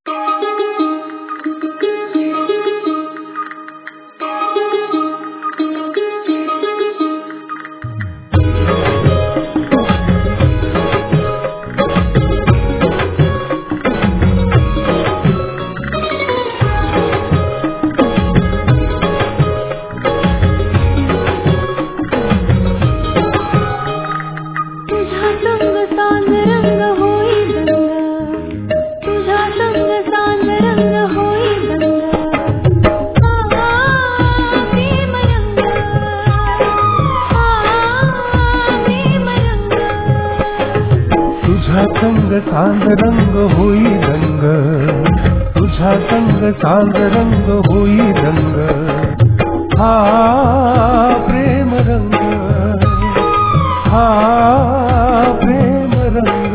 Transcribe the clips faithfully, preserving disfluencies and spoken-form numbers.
संग सांग रंग होई दंग, तुझा संग सांग रंग होई दंग, हा प्रेम रंग, हा प्रेम रंग।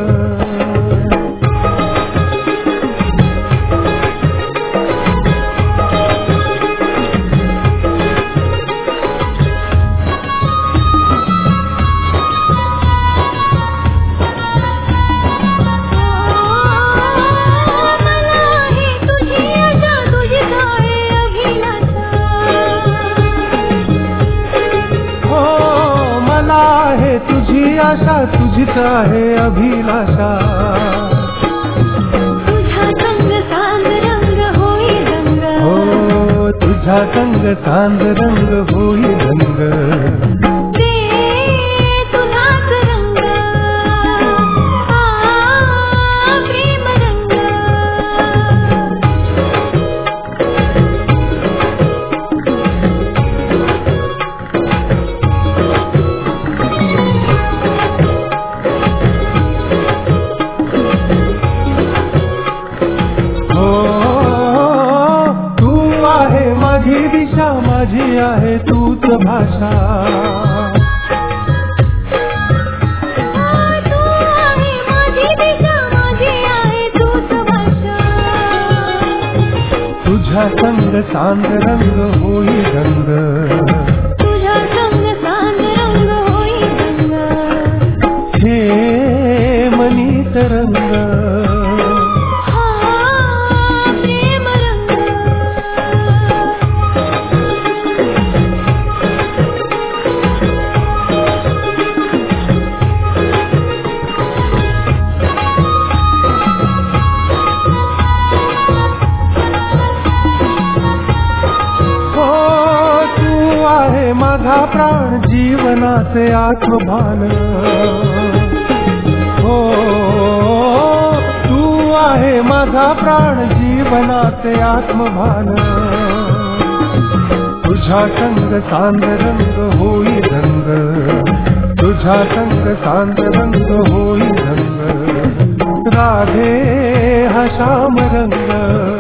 तुझी आशा तुझीच आहे अभिलाषा, तुझा संग सांग रंग होई दंग, हो तुझा संग सांग रंग होई दंग, दे तुझाच रंग, हा प्रेम रंग। माझी दिशा माझी आहे तूच भाषा, तू आहे माझी दिशा माझी आहे तूच भाषा, तुझा संग सांग रंग होई दंग, तुझा संग सांग रंग होई दंग, हे मनीत रंग, माझा प्राण जीवनाचे आत्मभान, हो तू आहे माझा प्राण जीवनाचे आत्मभान, तुझा संग सांग रंग होई दंग, तुझा संग सांग रंग होई दंग, राधे हा श्याम रंग।